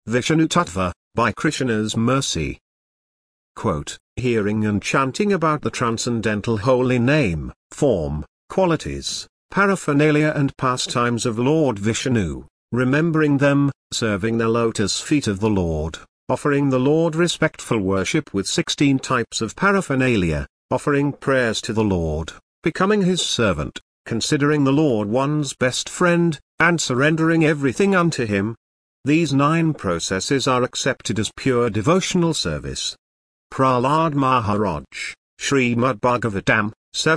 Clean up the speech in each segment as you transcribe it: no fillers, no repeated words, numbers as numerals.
Vishnu Tattva, by Krishna's mercy. Quote, hearing and chanting about the transcendental holy name, form, qualities, paraphernalia and pastimes of Lord Vishnu, remembering them, serving the lotus feet of the Lord, offering the Lord respectful worship with 16 types of paraphernalia, offering prayers to the Lord, becoming his servant, considering the Lord one's best friend, and surrendering everything unto him. These 9 processes are accepted as pure devotional service. Prahlad Maharaj, Srimad Bhagavatam,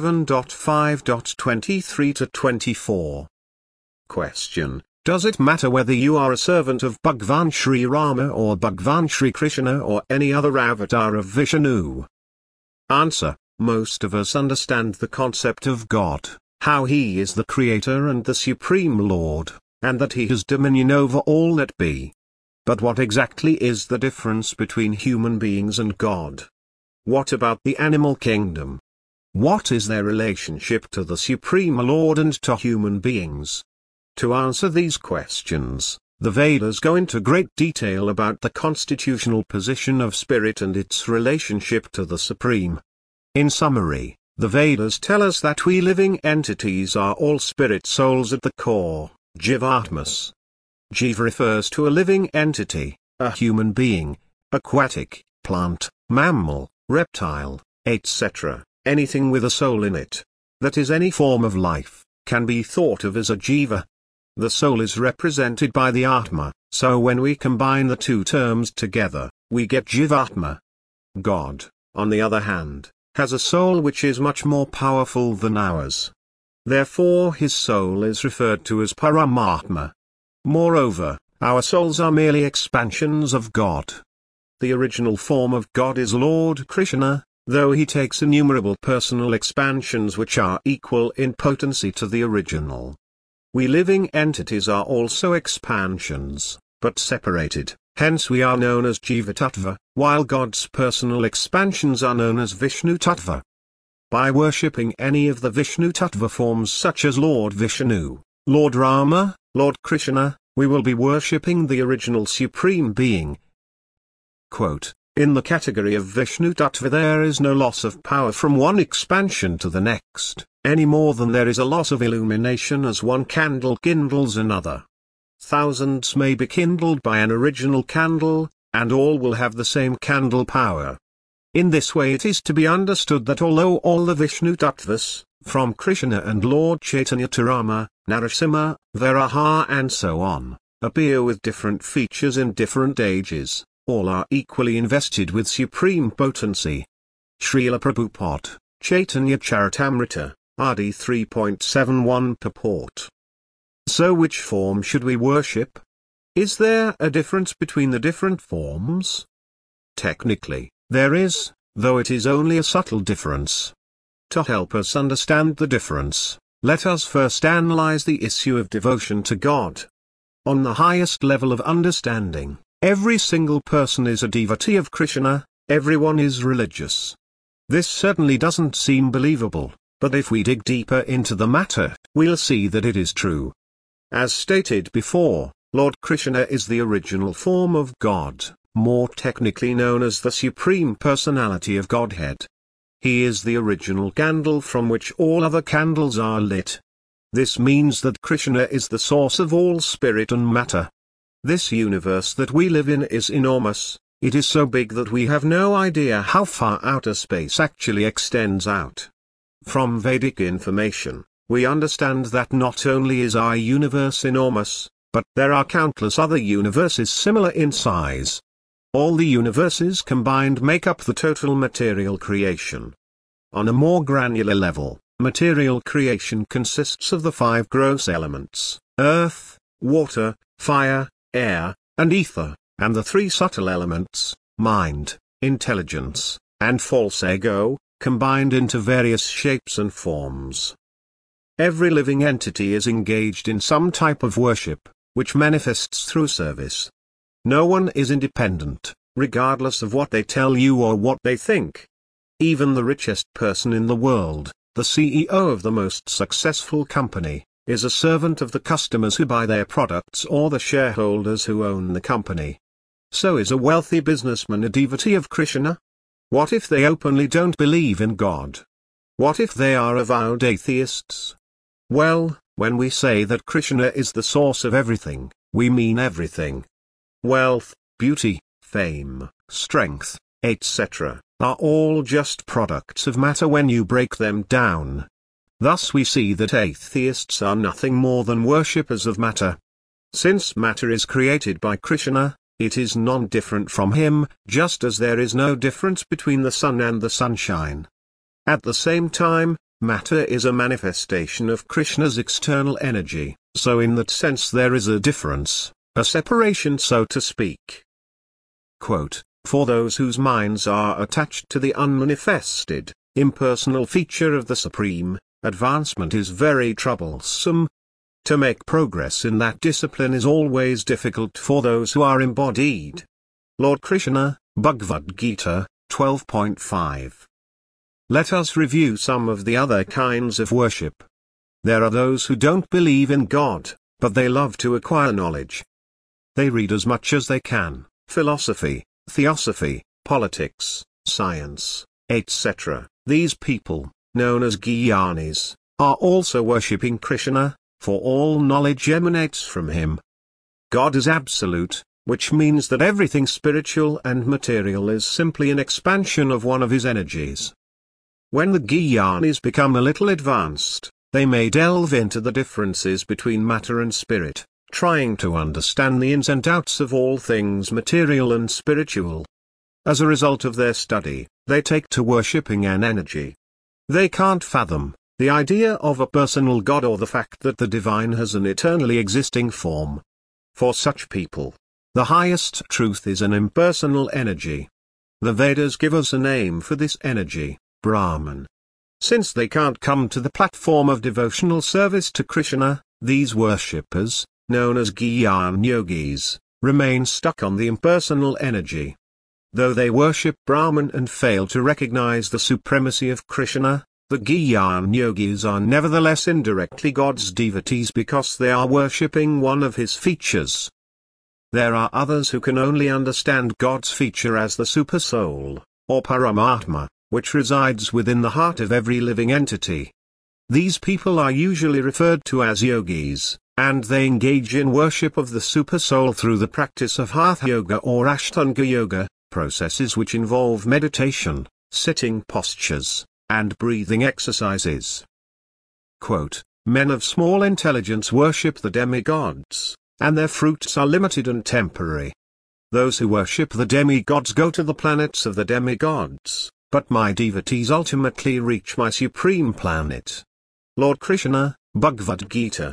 7.5.23-24. Question. Does it matter whether you are a servant of Bhagwan Sri Rama or Bhagwan Sri Krishna or any other avatar of Vishnu? Answer. Most of us understand the concept of God, how he is the Creator and the Supreme Lord, and that he has dominion over all that be. But what exactly is the difference between human beings and God? What about the animal kingdom? What is their relationship to the Supreme Lord and to human beings? To answer these questions, the Vedas go into great detail about the constitutional position of spirit and its relationship to the Supreme. In summary, the Vedas tell us that we living entities are all spirit souls at the core, Jivatmas. Jiva refers to a living entity, a human being, aquatic, plant, mammal, reptile, etc., anything with a soul in it. That is, any form of life, can be thought of as a jiva. The soul is represented by the Atma, so when we combine the two terms together, we get Jivatma. God, on the other hand, has a soul which is much more powerful than ours. Therefore his soul is referred to as Paramatma. Moreover, our souls are merely expansions of God. The original form of God is Lord Krishna, though he takes innumerable personal expansions which are equal in potency to the original. We living entities are also expansions, but separated, hence we are known as Jiva Tattva, while God's personal expansions are known as Vishnu Tattva. By worshipping any of the Vishnu Tattva forms such as Lord Vishnu, Lord Rama, Lord Krishna, we will be worshipping the original Supreme Being. Quote, in the category of Vishnu Tattva there is no loss of power from one expansion to the next, any more than there is a loss of illumination as one candle kindles another. Thousands may be kindled by an original candle, and all will have the same candle power. In this way it is to be understood that although all the Vishnu Tattvas, from Krishna and Lord Chaitanya to Rama, Narasimha, Varaha and so on, appear with different features in different ages, all are equally invested with supreme potency. Srila Prabhupada, Chaitanya Charitamrita, Adi 3.71 purport. So which form should we worship? Is there a difference between the different forms? Technically, there is, though it is only a subtle difference. To help us understand the difference, let us first analyze the issue of devotion to God. On the highest level of understanding, every single person is a devotee of Krishna, everyone is religious. This certainly doesn't seem believable, but if we dig deeper into the matter, we'll see that it is true. As stated before, Lord Krishna is the original form of God, more technically known as the Supreme Personality of Godhead. He is the original candle from which all other candles are lit. This means that Krishna is the source of all spirit and matter. This universe that we live in is enormous, it is so big that we have no idea how far outer space actually extends out. From Vedic information, we understand that not only is our universe enormous, but there are countless other universes similar in size. All the universes combined make up the total material creation. On a more granular level, material creation consists of the 5 gross elements, earth, water, fire, air, and ether, and the 3 subtle elements, mind, intelligence, and false ego, combined into various shapes and forms. Every living entity is engaged in some type of worship, which manifests through service. No one is independent, regardless of what they tell you or what they think. Even the richest person in the world, the CEO of the most successful company, is a servant of the customers who buy their products or the shareholders who own the company. So is a wealthy businessman a devotee of Krishna? What if they openly don't believe in God? What if they are avowed atheists? Well, when we say that Krishna is the source of everything, we mean everything. Wealth, beauty, fame, strength, etc., are all just products of matter when you break them down. Thus we see that atheists are nothing more than worshippers of matter. Since matter is created by Krishna, it is non-different from him, just as there is no difference between the sun and the sunshine. At the same time, matter is a manifestation of Krishna's external energy, so in that sense there is a difference, a separation so to speak. Quote, for those whose minds are attached to the unmanifested, impersonal feature of the Supreme, advancement is very troublesome. To make progress in that discipline is always difficult for those who are embodied. Lord Krishna, Bhagavad Gita, 12.5. Let us review some of the other kinds of worship. There are those who don't believe in God, but they love to acquire knowledge. They read as much as they can, philosophy, theosophy, politics, science, etc. These people, known as Gyanis, are also worshipping Krishna, for all knowledge emanates from him. God is absolute, which means that everything spiritual and material is simply an expansion of one of his energies. When the Gyanis become a little advanced, they may delve into the differences between matter and spirit, trying to understand the ins and outs of all things material and spiritual. As a result of their study, they take to worshipping an energy. They can't fathom the idea of a personal God or the fact that the divine has an eternally existing form. For such people, the highest truth is an impersonal energy. The Vedas give us a name for this energy, Brahman. Since they can't come to the platform of devotional service to Krishna, these worshippers, known as Gyan Yogis, remain stuck on the impersonal energy. Though they worship Brahman and fail to recognize the supremacy of Krishna, the Gyan Yogis are nevertheless indirectly God's devotees because they are worshipping one of his features. There are others who can only understand God's feature as the Supersoul, or Paramatma, which resides within the heart of every living entity. These people are usually referred to as yogis, and they engage in worship of the Supersoul through the practice of Hatha Yoga or Ashtanga Yoga, processes which involve meditation, sitting postures, and breathing exercises. Quote, men of small intelligence worship the demigods, and their fruits are limited and temporary. Those who worship the demigods go to the planets of the demigods, but my devotees ultimately reach my supreme planet. Lord Krishna, Bhagavad Gita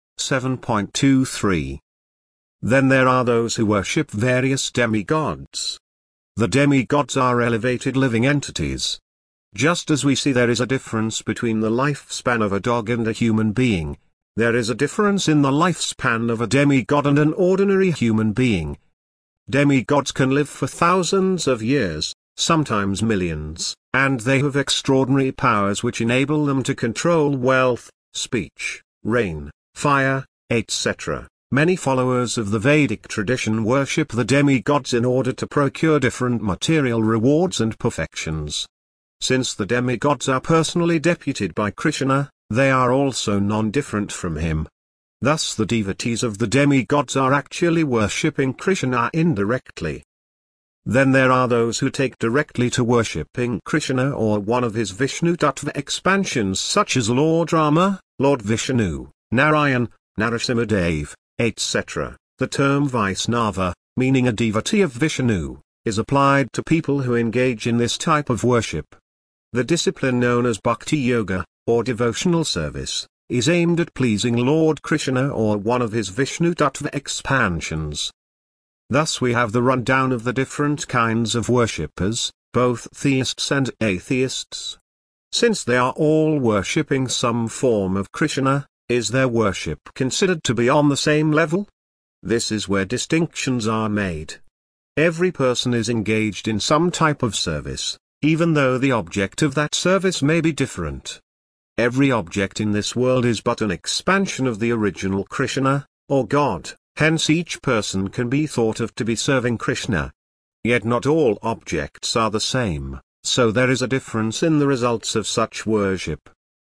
7.23. Then there are those who worship various demigods. The demigods are elevated living entities. Just as we see there is a difference between the lifespan of a dog and a human being, there is a difference in the lifespan of a demigod and an ordinary human being. Demigods can live for thousands of years, sometimes millions, and they have extraordinary powers which enable them to control wealth, speech, rain, fire, etc. Many followers of the Vedic tradition worship the demigods in order to procure different material rewards and perfections. Since the demigods are personally deputed by Krishna, they are also non-different from him. Thus the devotees of the demigods are actually worshipping Krishna indirectly. Then there are those who take directly to worshipping Krishna or one of his Vishnu Tattva expansions such as Lord Rama, Lord Vishnu, Narayan, Narasimhadev, etc. The term Vaisnava, meaning a devotee of Vishnu, is applied to people who engage in this type of worship. The discipline known as Bhakti Yoga, or devotional service, is aimed at pleasing Lord Krishna or one of his Vishnu Tattva expansions. Thus we have the rundown of the different kinds of worshippers, both theists and atheists. Since they are all worshipping some form of Krishna, is their worship considered to be on the same level? This is where distinctions are made. Every person is engaged in some type of service, even though the object of that service may be different. Every object in this world is but an expansion of the original Krishna, or God, Hence each person can be thought of to be serving Krishna. Yet not all objects are the same, so there is a difference in the results of such worship.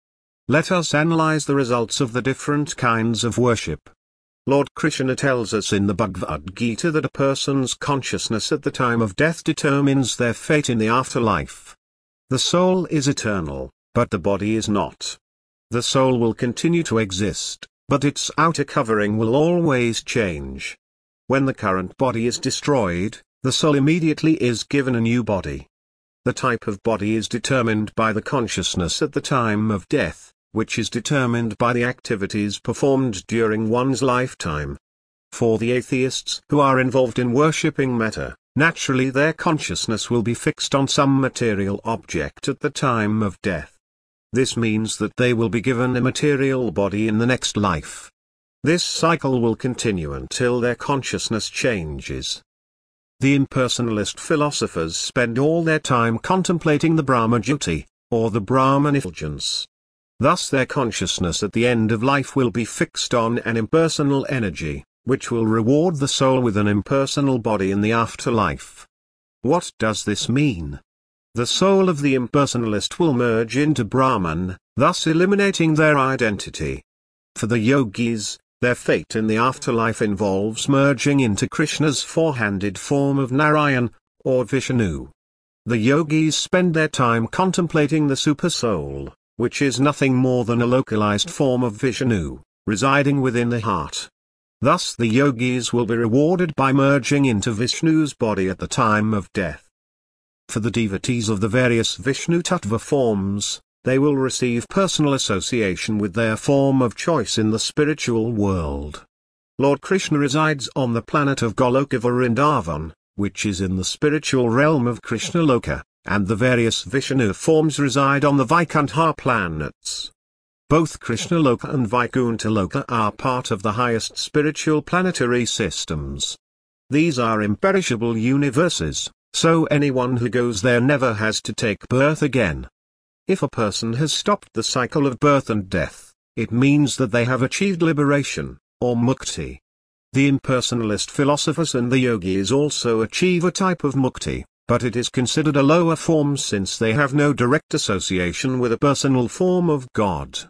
Let us analyze the results of the different kinds of worship. Lord Krishna tells us in the Bhagavad Gita that a person's consciousness at the time of death determines their fate in the afterlife. The soul is eternal, but the body is not. The soul will continue to exist, but its outer covering will always change. When the current body is destroyed, the soul immediately is given a new body. The type of body is determined by the consciousness at the time of death, which is determined by the activities performed during one's lifetime. For the atheists who are involved in worshipping matter, naturally their consciousness will be fixed on some material object at the time of death. This means that they will be given a material body in the next life. This cycle will continue until their consciousness changes. The impersonalist philosophers spend all their time contemplating the Brahma Jyoti, or the Brahman effulgence. Thus their consciousness at the end of life will be fixed on an impersonal energy, which will reward the soul with an impersonal body in the afterlife. What does this mean? The soul of the impersonalist will merge into Brahman, thus eliminating their identity. For the yogis, their fate in the afterlife involves merging into Krishna's four-handed form of Narayan, or Vishnu. The yogis spend their time contemplating the Super-Soul, which is nothing more than a localized form of Vishnu, residing within the heart. Thus the yogis will be rewarded by merging into Vishnu's body at the time of death. For the devotees of the various Vishnu Tattva forms, they will receive personal association with their form of choice in the spiritual world. Lord Krishna resides on the planet of Goloka Vrindavan, which is in the spiritual realm of Krishna Loka, and the various Vishnu forms reside on the Vaikuntha planets. Both Krishna Loka and Vaikuntha Loka are part of the highest spiritual planetary systems. These are imperishable universes, so anyone who goes there never has to take birth again. If a person has stopped the cycle of birth and death, it means that they have achieved liberation, or mukti. The impersonalist philosophers and the yogis also achieve a type of mukti, but it is considered a lower form since they have no direct association with a personal form of God.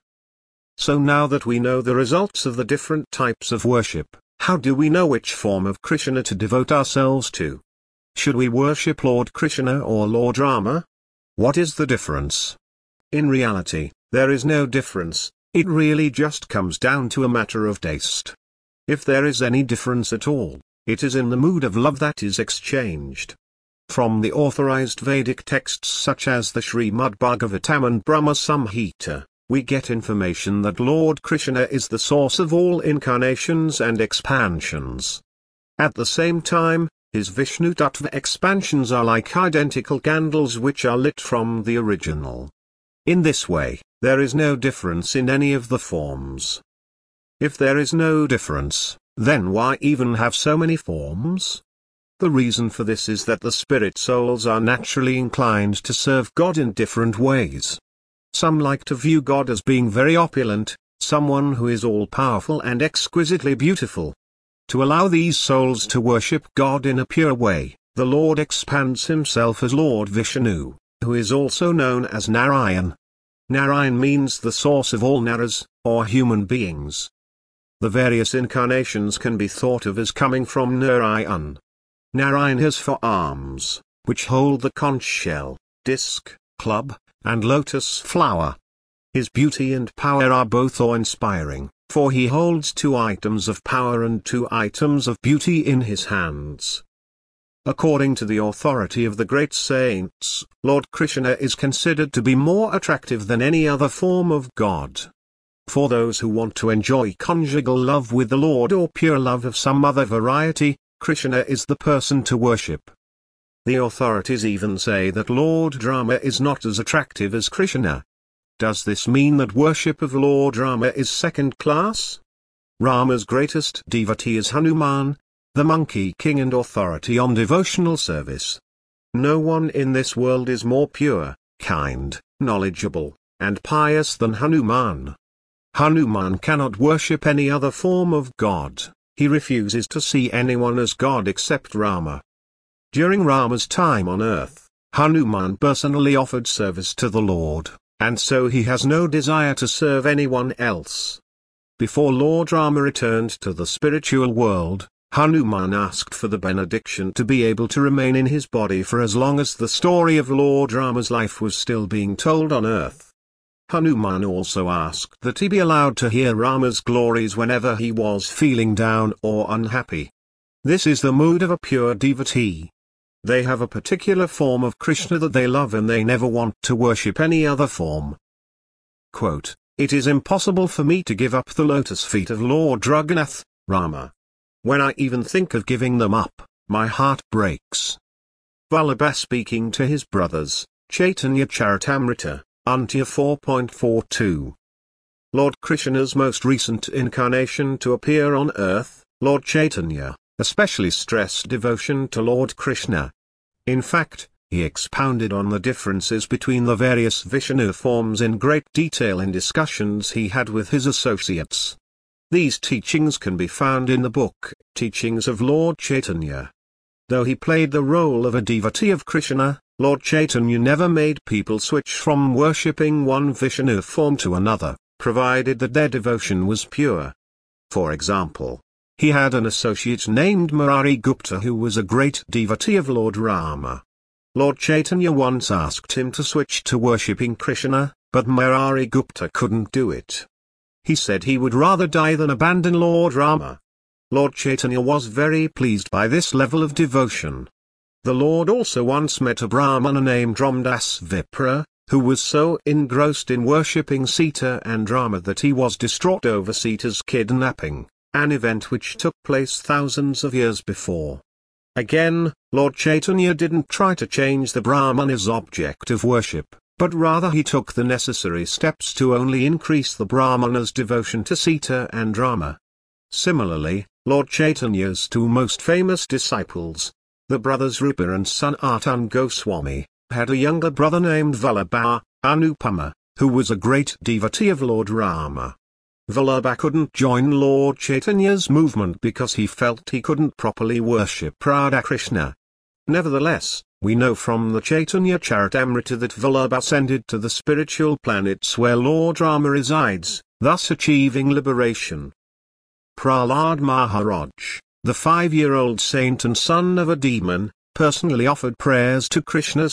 So now that we know the results of the different types of worship, how do we know which form of Krishna to devote ourselves to? Should we worship Lord Krishna or Lord Rama? What is the difference? In reality, there is no difference, it really just comes down to a matter of taste. If there is any difference at all, it is in the mood of love that is exchanged. From the authorized Vedic texts such as the Srimad Bhagavatam and Brahma Samhita, we get information that Lord Krishna is the source of all incarnations and expansions. At the same time, his Vishnu Tattva expansions are like identical candles which are lit from the original. In this way, there is no difference in any of the forms. If there is no difference, then why even have so many forms? The reason for this is that the spirit souls are naturally inclined to serve God in different ways. Some like to view God as being very opulent, someone who is all-powerful and exquisitely beautiful. To allow these souls to worship God in a pure way, the Lord expands himself as Lord Vishnu, who is also known as Narayan. Narayan means the source of all Naras, or human beings. The various incarnations can be thought of as coming from Narayan. Narayan has 4 arms, which hold the conch shell, disc, club, and lotus flower. His beauty and power are both awe-inspiring, for he holds 2 items of power and 2 items of beauty in his hands. According to the authority of the great saints, Lord Krishna is considered to be more attractive than any other form of God. For those who want to enjoy conjugal love with the Lord or pure love of some other variety, Krishna is the person to worship. The authorities even say that Lord Rama is not as attractive as Krishna. Does this mean that worship of Lord Rama is second class? Rama's greatest devotee is Hanuman, the monkey king and authority on devotional service. No one in this world is more pure, kind, knowledgeable, and pious than Hanuman. Hanuman cannot worship any other form of God. He refuses to see anyone as God except Rama. During Rama's time on earth, Hanuman personally offered service to the Lord, and so he has no desire to serve anyone else. Before Lord Rama returned to the spiritual world, Hanuman asked for the benediction to be able to remain in his body for as long as the story of Lord Rama's life was still being told on earth. Hanuman also asked that he be allowed to hear Rama's glories whenever he was feeling down or unhappy. This is the mood of a pure devotee. They have a particular form of Krishna that they love and they never want to worship any other form. Quote, "It is impossible for me to give up the lotus feet of Lord Raghunath, Rama. When I even think of giving them up, my heart breaks." Vallabha speaking to his brothers, Chaitanya Charitamrita, Antya 4.42. Lord Krishna's most recent incarnation to appear on earth, Lord Chaitanya, especially stressed devotion to Lord Krishna. In fact, he expounded on the differences between the various Vishnu forms in great detail in discussions he had with his associates. These teachings can be found in the book, Teachings of Lord Chaitanya. Though he played the role of a devotee of Krishna, Lord Chaitanya never made people switch from worshipping one Vishnu form to another, provided that their devotion was pure. For example, he had an associate named Murari Gupta who was a great devotee of Lord Rama. Lord Chaitanya once asked him to switch to worshipping Krishna, but Murari Gupta couldn't do it. He said he would rather die than abandon Lord Rama. Lord Chaitanya was very pleased by this level of devotion. The Lord also once met a Brahmana named Ramdas Vipra, who was so engrossed in worshipping Sita and Rama that he was distraught over Sita's kidnapping, an event which took place thousands of years before. Again, Lord Chaitanya didn't try to change the Brahmana's object of worship, but rather he took the necessary steps to only increase the Brahmana's devotion to Sita and Rama. Similarly, Lord Chaitanya's two most famous disciples, the brothers Rupa and Sanatana Goswami, had a younger brother named Vallabha, Anupama, who was a great devotee of Lord Rama. Vallabha couldn't join Lord Chaitanya's movement because he felt he couldn't properly worship Radha Krishna. Nevertheless, we know from the Chaitanya Charitamrita that Vallabha ascended to the spiritual planets where Lord Rama resides, thus achieving liberation. Prahlad Maharaj, the 5-year-old saint and son of a demon, personally offered prayers to Krishna's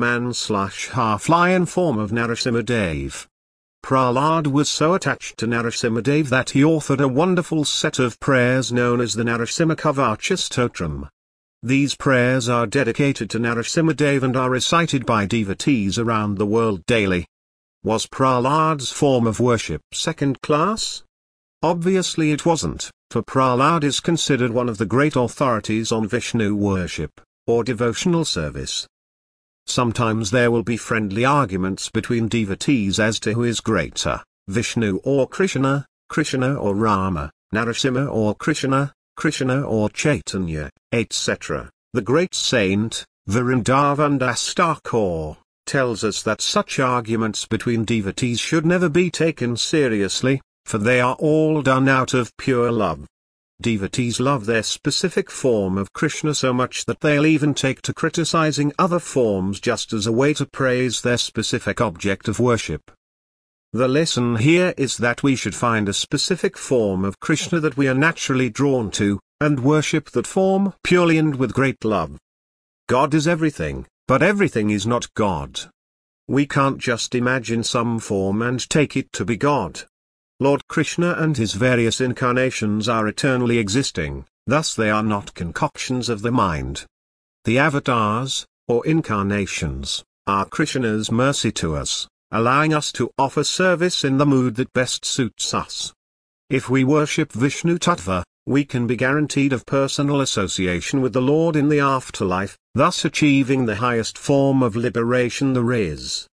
half-man/half-lion form of Narasimhadev. Prahlad was so attached to Narasimhadev that he authored a wonderful set of prayers known as the Narasimha Kavacha Stotram. These prayers are dedicated to Narasimhadev and are recited by devotees around the world daily. Was Prahlad's form of worship second class? Obviously it wasn't, for Prahlad is considered one of the great authorities on Vishnu worship, or devotional service. Sometimes there will be friendly arguments between devotees as to who is greater, Vishnu or Krishna, Krishna or Rama, Narasimha or Krishna, Krishna or Chaitanya, etc. The great saint, Vrindavan Das Thakur, tells us that such arguments between devotees should never be taken seriously, for they are all done out of pure love. Devotees love their specific form of Krishna so much that they'll even take to criticizing other forms just as a way to praise their specific object of worship. The lesson here is that we should find a specific form of Krishna that we are naturally drawn to, and worship that form purely and with great love. God is everything, but everything is not God. We can't just imagine some form and take it to be God. Lord Krishna and his various incarnations are eternally existing, thus they are not concoctions of the mind. The avatars, or incarnations, are Krishna's mercy to us, allowing us to offer service in the mood that best suits us. If we worship Vishnu Tattva, we can be guaranteed of personal association with the Lord in the afterlife, thus achieving the highest form of liberation there is.